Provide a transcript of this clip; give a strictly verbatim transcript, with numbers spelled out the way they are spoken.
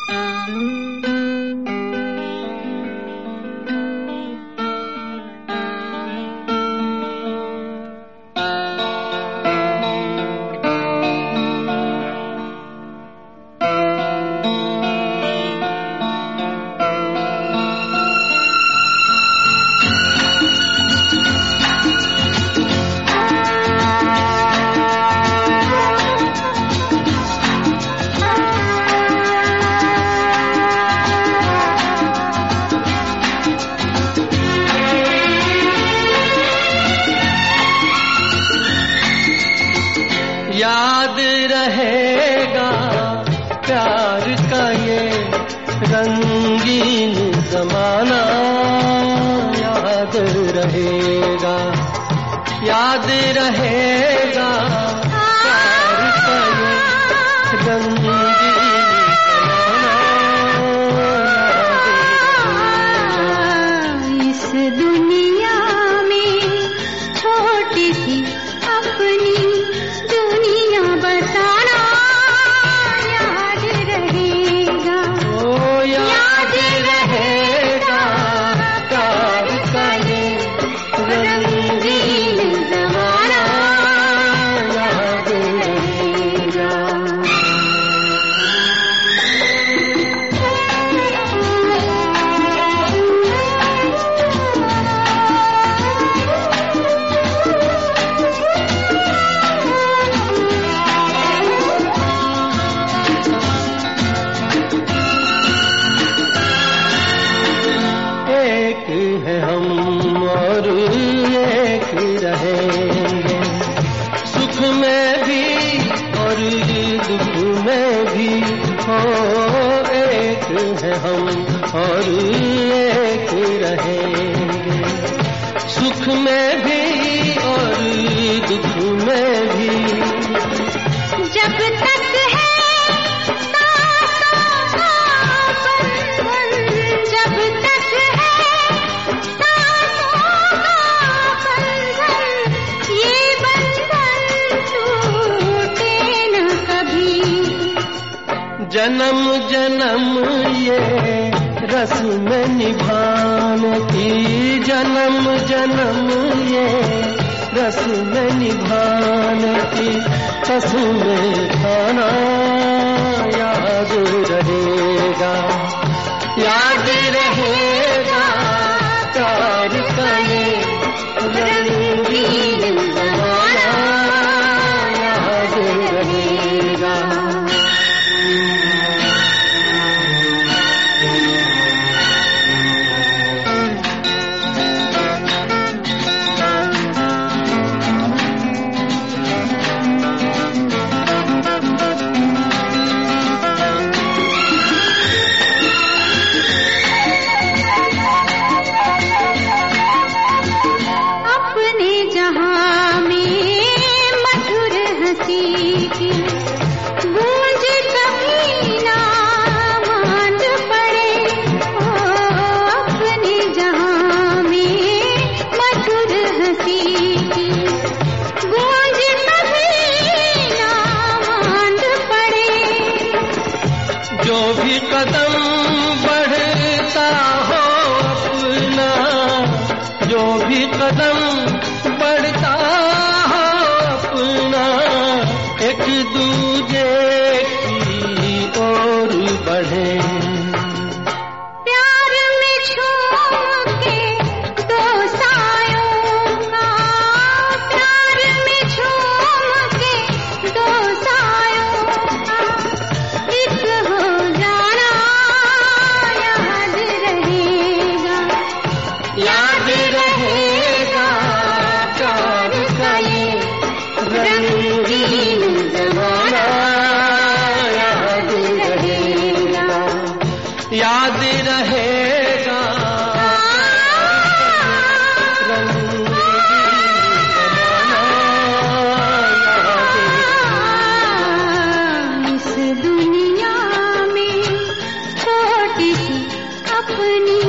याद रहेगा प्यार का ये रंगीन ज़माना, याद रहेगा, याद रहेगा प्यार का ये रंगीन ज़माना। इस दुनिया में छोटी सी अपनी बताना याद रहेगा, ओ याद रहेगा प्यार का ये रंगीन ज़माना, याद रहेगा। है हम और एक रहेंगे, सुख में भी और दुख में भी, हो एक है हम और एक रहेंगे, सुख में भी और दुख में भी। जब तक है जब तक जन्म जन्म ये रस्म निभाने की, जन्म जन्म ये रस्म निभाने की कसम खाना याद रहेगा, याद रहेगा प्यार का ये रंगीन ज़माना, याद रहेगा। जो भी कदम बढ़ता हो अपना, जो भी कदम बढ़ता हो अपना, एक दूजे की ओर बढ़े। प्यार में झूम के दो सायों का, प्यार में झूम के दो सायों का एक हो जाना याद रहेगा, याद रहेगा प्यार का ये रंगीन ज़माना, याद रहेगा, याद रहेगा रंगीन ज़माना, याद। इस दुनिया में छोटी सी अपनी